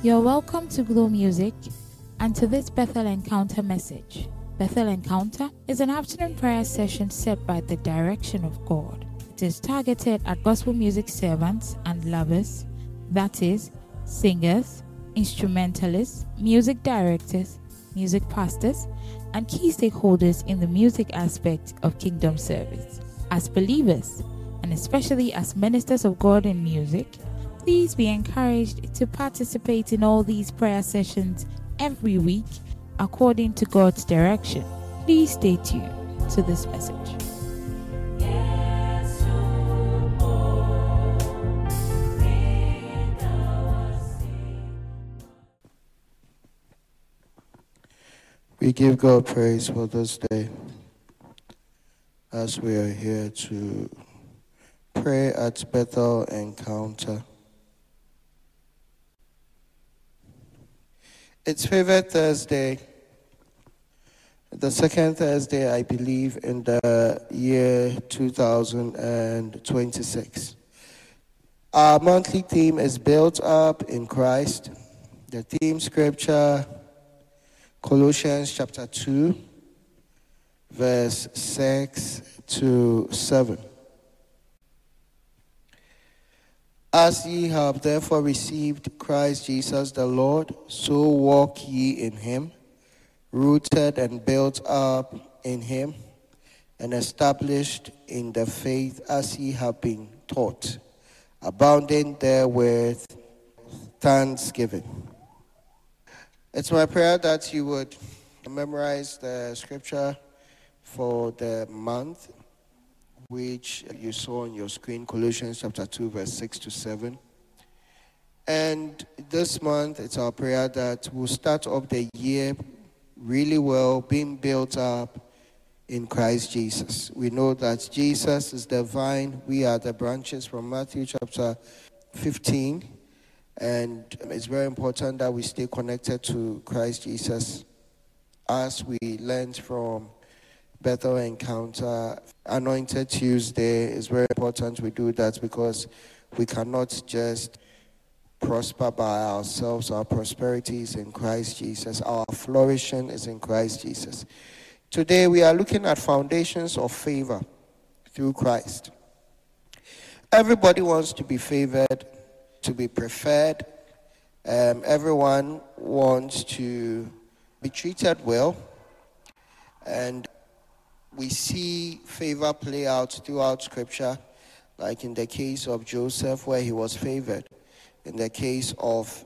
You're welcome to Glow Music and to this Bethel Encounter message. Bethel Encounter is an afternoon prayer session set by the direction of God. It is targeted at gospel music servants and lovers, that is, singers, instrumentalists, music directors, music pastors, and key stakeholders in the music aspect of kingdom service. As believers, and especially as ministers of God in music, please be encouraged to participate in all these prayer sessions every week according to God's direction. Please stay tuned to this message. We give God praise for this day as we are here to pray at Bethel Encounter. It's Favorite Thursday, the second Thursday, I believe, in the year 2026. Our monthly theme is Built Up in Christ. The theme scripture, Colossians chapter 2, verse 6 to 7. As ye have therefore received Christ Jesus the Lord, so walk ye in him, rooted and built up in him, and established in the faith as ye have been taught, abounding therewith thanksgiving. It's my prayer that you would memorize the scripture for the month, which you saw on your screen, Colossians chapter 2, verse 6 to 7. And this month, it's our prayer that we'll start off the year really well, being built up in Christ Jesus. We know that Jesus is the vine, we are the branches from Matthew chapter 15. And it's very important that we stay connected to Christ Jesus as we learned from Bethel Encounter. Anointed Tuesday is very important we do that because we cannot just prosper by ourselves. Our prosperity is in Christ Jesus. Our flourishing is in Christ Jesus. Today we are looking at foundations of favor through Christ. Everybody wants to be favored, to be preferred. Everyone wants to be treated well. And we see favor play out throughout Scripture, like in the case of Joseph, where he was favored. In the case of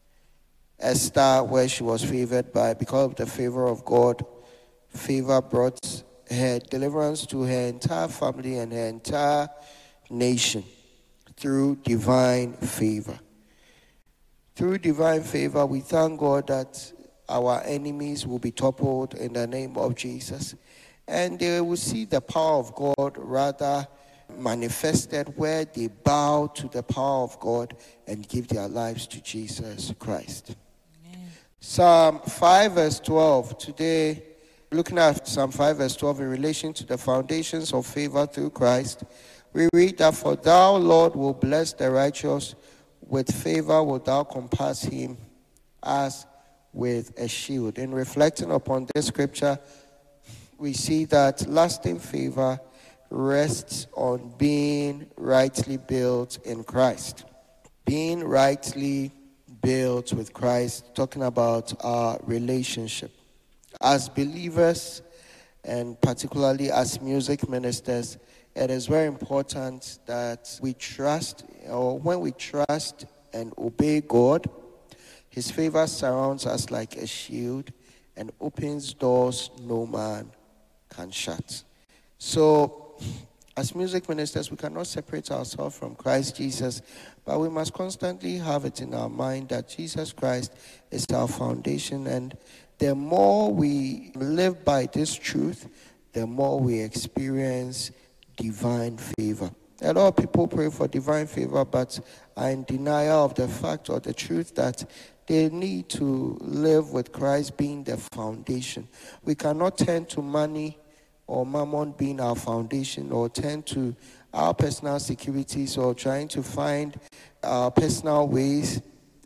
Esther, where she was favored because of the favor of God. Favor brought her deliverance to her entire family and her entire nation through divine favor. Through divine favor, we thank God that our enemies will be toppled in the name of Jesus. And they will see the power of God rather manifested where they bow to the power of God and give their lives to Jesus Christ. Amen. Psalm 5 verse 12. Today, looking at Psalm 5 verse 12 in relation to the foundations of favor through Christ, we read that, "For thou, Lord, will bless the righteous, with favor wilt thou compass him as with a shield." In reflecting upon this scripture, we see that lasting favor rests on being rightly built in Christ. Being rightly built with Christ, talking about our relationship. As believers, and particularly as music ministers, it is very important that we trust, or when we trust and obey God, his favor surrounds us like a shield and opens doors no man can shut. So, as music ministers, we cannot separate ourselves from Christ Jesus, but we must constantly have it in our mind that Jesus Christ is our foundation, and the more we live by this truth, the more we experience divine favor. A lot of people pray for divine favor, but are in denial of the fact or the truth that they need to live with Christ being the foundation. We cannot turn to money or mammon being our foundation, or turn to our personal securities, or trying to find our personal ways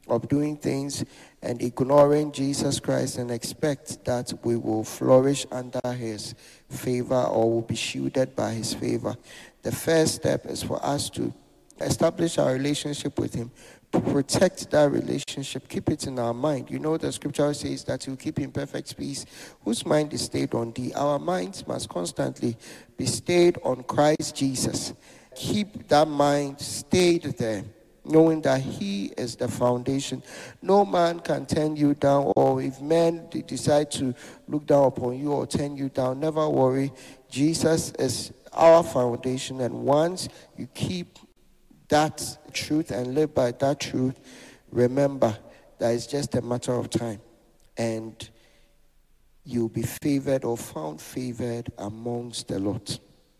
of doing things and ignoring Jesus Christ and expect that we will flourish under his favor or will be shielded by his favor. The first step is for us to establish our relationship with him, protect that relationship, keep it in our mind. You know, the scripture says that you keep in perfect peace whose mind is stayed on thee. Our minds must constantly be stayed on Christ Jesus. Keep that mind stayed there, knowing that he is the foundation. No man can turn you down, or if men decide to look down upon you or turn you down, never worry. Jesus is our foundation, and once you keep that truth and live by that truth, remember that it's just a matter of time, and you'll be favored or found favored amongst the lot.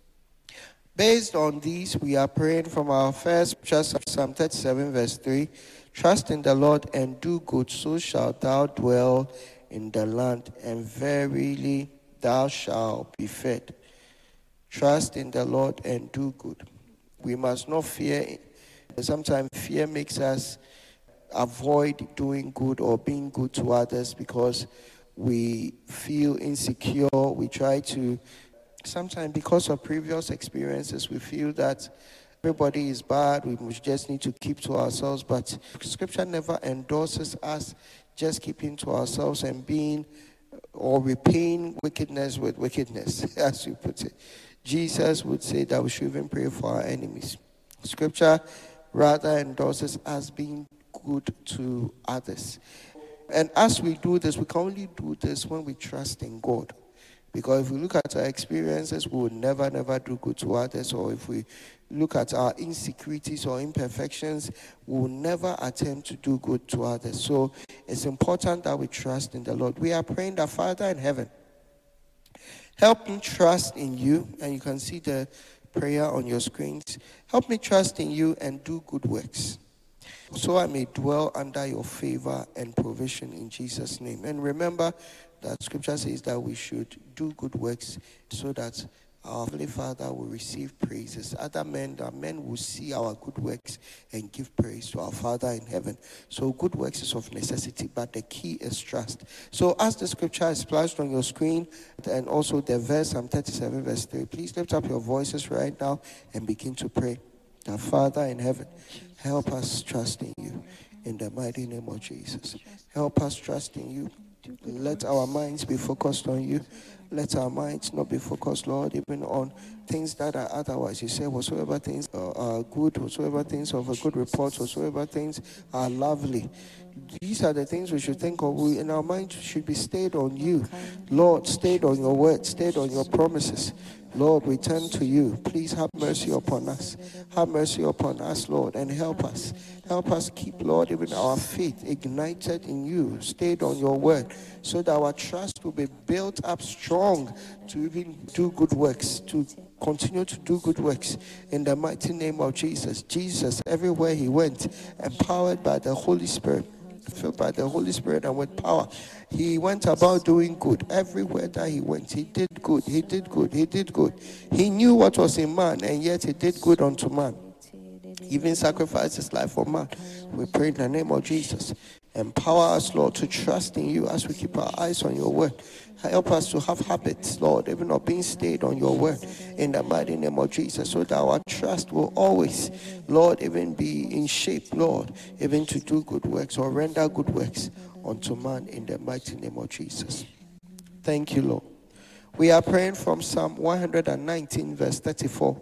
Based on these, we are praying from our first scripture, Psalm 37, verse 3. Trust in the Lord and do good, so shalt thou dwell in the land, and verily thou shalt be fed. Trust in the Lord and do good. We must not fear. Sometimes fear makes us avoid doing good or being good to others because we feel insecure. We try to, sometimes because of previous experiences, we feel that everybody is bad. We just need to keep to ourselves. But Scripture never endorses us just keeping to ourselves and being or repaying wickedness with wickedness, as you put it. Jesus would say that we should even pray for our enemies. Scripture rather endorses us being good to others. And as we do this, we can only do this when we trust in God. Because if we look at our experiences, we will never do good to others. Or if we look at our insecurities or imperfections, we will never attempt to do good to others. So it's important that we trust in the Lord. We are praying that, Father in heaven, help me trust in you. And you can see the prayer on your screens. Help me trust in you and do good works, so I may dwell under your favor and provision in Jesus' name. And remember that Scripture says that we should do good works so that our Heavenly Father will receive praises. Other men, that men will see our good works and give praise to our Father in heaven. So good works is of necessity, but the key is trust. So as the Scripture is splashed on your screen, and also the verse, Psalm 37, verse 3, please lift up your voices right now and begin to pray. Our Father in heaven, help us trust in you in the mighty name of Jesus. Help us trust in you. Let our minds be focused on you. Let our minds not be focused, Lord, even on things that are otherwise. You say, whatsoever things are good, whatsoever things of a good report, whatsoever things are lovely. These are the things we should think of. We, in our mind, should be stayed on you. Lord, stayed on your word, stayed on your promises. Lord, we turn to you. Please have mercy upon us. Have mercy upon us, Lord, and help us. Help us keep, Lord, even our faith ignited in you, stayed on your word, so that our trust will be built up strong to even do good works, to continue to do good works in the mighty name of Jesus. Jesus, everywhere he went, empowered by the Holy Spirit, filled by the Holy Spirit and with power, he went about doing good. Everywhere that he went, he did good, he did good, he did good. He knew what was in man, and yet he did good unto man. He even sacrificed his life for man. We pray in the name of Jesus. Empower us, Lord, to trust in you as we keep our eyes on your word. Help us to have habits, Lord, even of being stayed on your word in the mighty name of Jesus, so that our trust will always, Lord, even be in shape, Lord, even to do good works or render good works unto man in the mighty name of Jesus. Thank you, Lord. We are praying from Psalm 119, verse 34,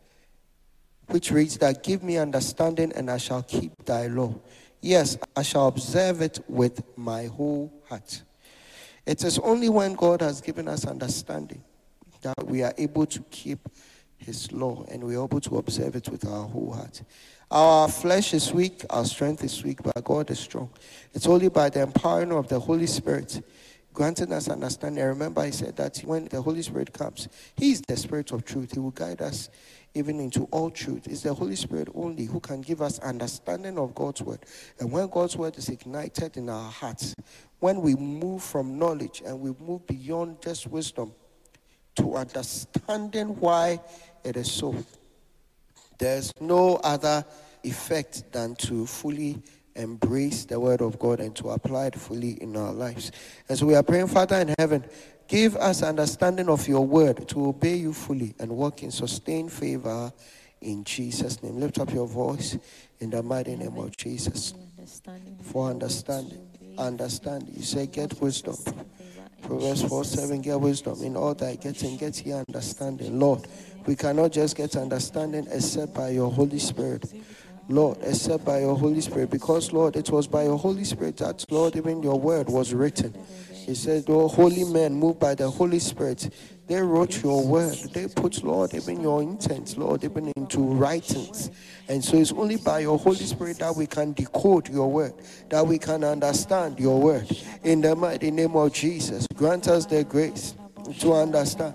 which reads that, give me understanding and I shall keep thy law. Yes, I shall observe it with my whole heart. It is only when God has given us understanding that we are able to keep his law and we are able to observe it with our whole heart. Our flesh is weak, our strength is weak, but God is strong. It's only by the empowering of the Holy Spirit granting us understanding. Remember, he said that when the Holy Spirit comes, he is the Spirit of truth. He will guide us even into all truth. It's the Holy Spirit only who can give us understanding of God's word. And when God's word is ignited in our hearts, when we move from knowledge and we move beyond just wisdom to understanding why it is so, there's no other effect than to fully embrace the word of God and to apply it fully in our lives. And so we are praying, Father in heaven, give us understanding of your word to obey you fully and walk in sustained favor in Jesus' name. Lift up your voice in the mighty name of Jesus. For understanding. You say, get wisdom. Proverbs 4:7, get wisdom. In all thy getting, get ye understanding. Lord, we cannot just get understanding except by your Holy Spirit. Lord, except by your Holy Spirit. Because, Lord, it was by your Holy Spirit that, Lord, even your word was written. He said, oh, holy men moved by the Holy Spirit, they wrote your word. They put, Lord, even your intent, Lord, even into writings. And so it's only by your Holy Spirit that we can decode your word, that we can understand your word. In the mighty name of Jesus, grant us the grace to understand,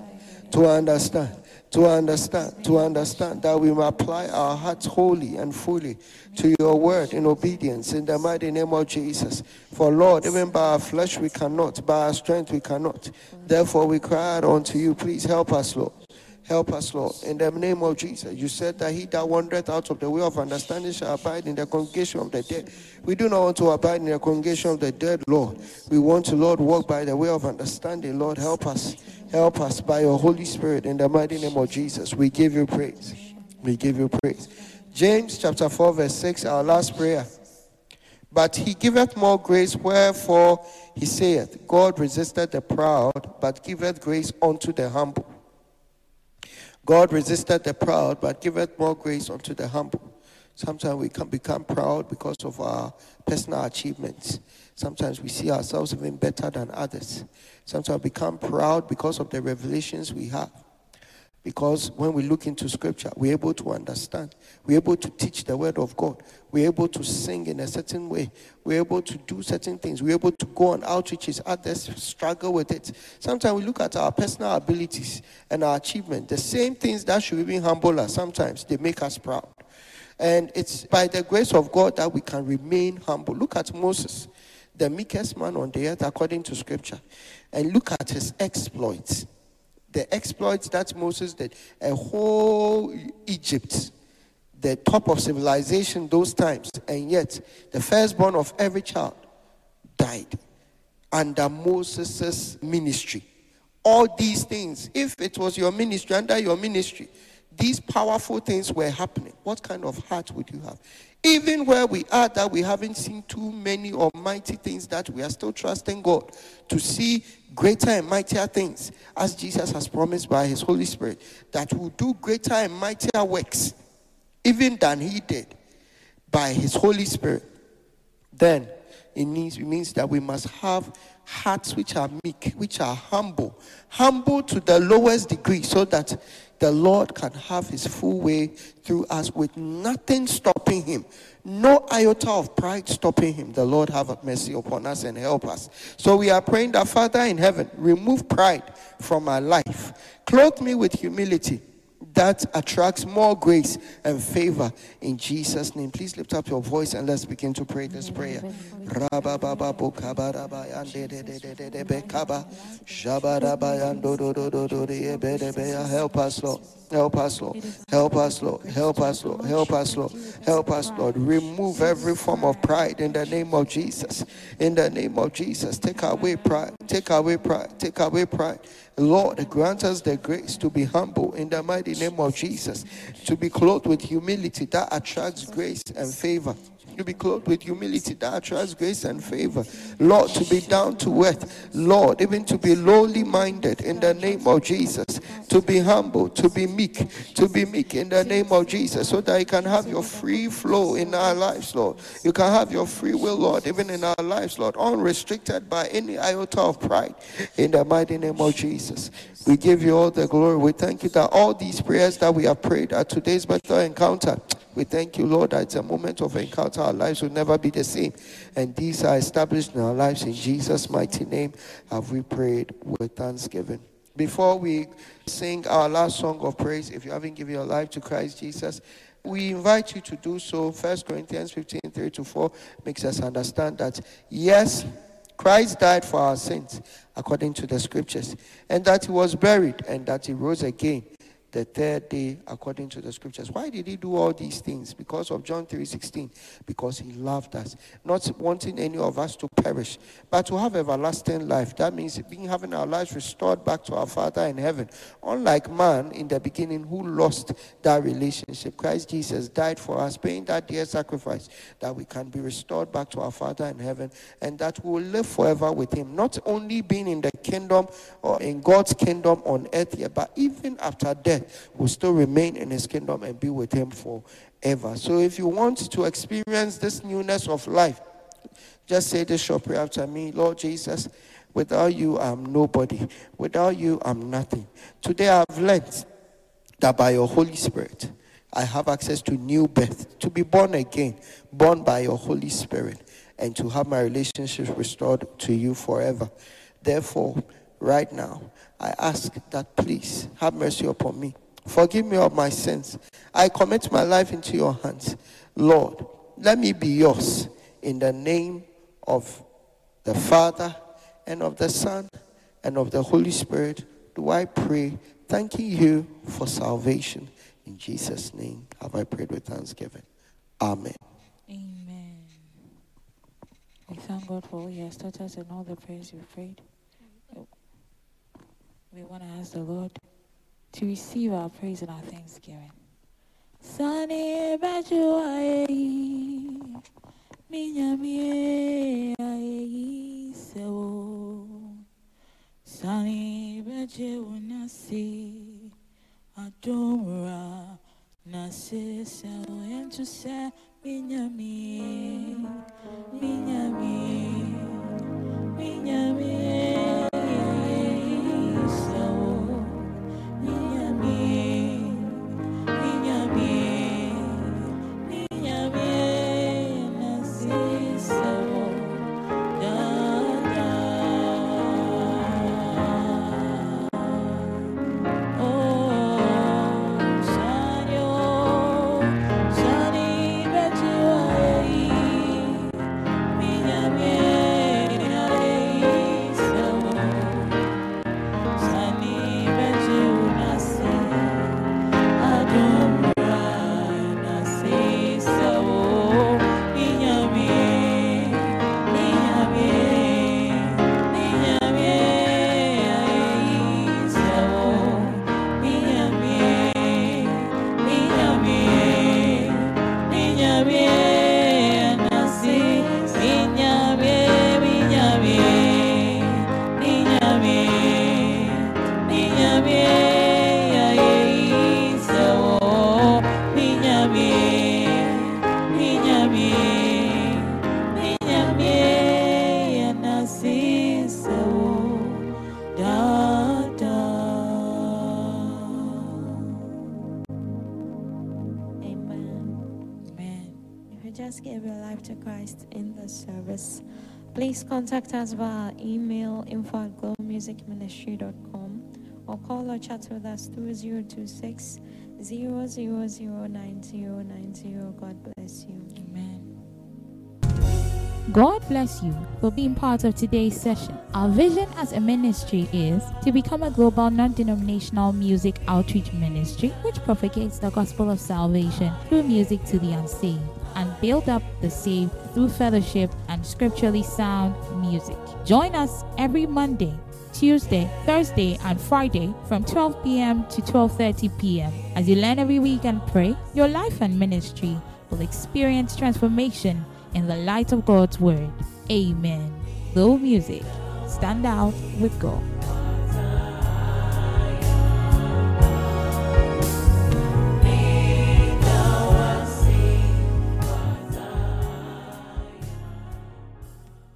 that we may apply our hearts wholly and fully to your word in obedience in the mighty name of Jesus. For Lord, even by our flesh we cannot, by our strength we cannot. Therefore we cry out unto you, please help us, Lord. Help us, Lord, in the name of Jesus. You said that he that wandereth out of the way of understanding shall abide in the congregation of the dead. We do not want to abide in the congregation of the dead, Lord. We want to, Lord, walk by the way of understanding. Lord, help us. Help us by your Holy Spirit in the mighty name of Jesus. We give you praise. We give you praise. James chapter 4 verse 6, our last prayer. But he giveth more grace, wherefore he saith, God resisteth the proud, but giveth grace unto the humble. God resisteth the proud, but giveth more grace unto the humble. Sometimes we can become proud because of our personal achievements. Sometimes we see ourselves even better than others. Sometimes we become proud because of the revelations we have. Because when we look into scripture, we're able to understand. We're able to teach the word of God. We're able to sing in a certain way. We're able to do certain things. We're able to go on outreaches. Others struggle with it. Sometimes we look at our personal abilities and our achievement. The same things that should even humble us, sometimes they make us proud. And it's by the grace of God that we can remain humble. Look at Moses, the meekest man on the earth according to scripture. And look at his exploits. The exploits that Moses did, a whole Egypt, the top of civilization those times, and yet the firstborn of every child died under Moses' ministry. All these things, if it was your ministry, under your ministry, these powerful things were happening. What kind of heart would you have? Even where we are, that we haven't seen too many or mighty things, that we are still trusting God to see greater and mightier things, as Jesus has promised by his Holy Spirit, that will do greater and mightier works, even than he did by his Holy Spirit. Then it means that we must have hearts which are meek, which are humble to the lowest degree, so that the Lord can have his full way through us with nothing stopping him. No iota of pride stopping him. The Lord have mercy upon us and help us. So we are praying that, Father in heaven, remove pride from our life. Clothe me with humility that attracts more grace and favor in Jesus' name. Please lift up your voice and let's begin to pray this prayer. Help us, Lord. Help us, Lord. Help us, Lord. Help us, Lord. Help us, Lord. Help us, Lord. Remove every form of pride in the name of Jesus. In the name of Jesus. Take away pride. Take away pride. Take away pride. Lord, grant us the grace to be humble in the mighty name of Jesus. To be clothed with humility that attracts grace and favor. To be clothed with humility that attracts grace and favor. Lord, to be down to earth. Lord, even to be lowly minded in the name of Jesus. To be humble, to be meek in the name of Jesus, so that you can have your free flow in our lives, Lord. You can have your free will, Lord, even in our lives, Lord, unrestricted by any iota of pride in the mighty name of Jesus. We give you all the glory. We thank you that all these prayers that we have prayed at today's Bethel encounter, we thank you, Lord, that it's a moment of encounter. Our lives will never be the same. And these are established in our lives. In Jesus' mighty name have we prayed with thanksgiving. Before we sing our last song of praise, if you haven't given your life to Christ Jesus, we invite you to do so. 1 Corinthians 15:3-4 makes us understand that, yes, Christ died for our sins according to the scriptures, and that he was buried, and that he rose again, the third day according to the scriptures. Why did he do all these things? Because of John 3:16. Because he loved us, not wanting any of us to perish, but to have everlasting life. That means having our lives restored back to our Father in heaven. Unlike man in the beginning who lost that relationship, Christ Jesus died for us, paying that dear sacrifice, that we can be restored back to our Father in heaven, and that we will live forever with him, not only being in the kingdom or in God's kingdom on earth here, but even after death, will still remain in his kingdom and be with him forever. So if you want to experience this newness of life, just say this short prayer after me. Lord Jesus, without you, I'm nobody. Without you, I'm nothing. Today I've learned that by your Holy Spirit, I have access to new birth, to be born again, born by your Holy Spirit, and to have my relationship restored to you forever. Therefore, right now, I ask that please have mercy upon me. Forgive me of my sins. I commit my life into your hands. Lord, let me be yours. In the name of the Father, and of the Son, and of the Holy Spirit, do I pray, thanking you for salvation. In Jesus' name have I prayed with thanksgiving. Amen. Amen. We thank God for all he has taught us and all the prayers we've prayed. We want to ask the Lord to receive our praise and our thanksgiving. Sani baju aye, minyami aye sewo. Sani baju nasi adumra nasi sewo. And to say minyami, minyami, minyami. Please contact us via email info@glowmusicministry.com or call or chat with us through 026 0009090. God bless you. Amen. God bless you for being part of today's session. Our vision as a ministry is to become a global non-denominational music outreach ministry which propagates the gospel of salvation through music to the unsaved and build up the saved through fellowship and scripturally sound music. Join us every Monday, Tuesday, Thursday, and Friday from 12 p.m. to 12:30 p.m. As you learn every week and pray, your life and ministry will experience transformation in the light of God's word. Amen. Glow Music. Stand out with God.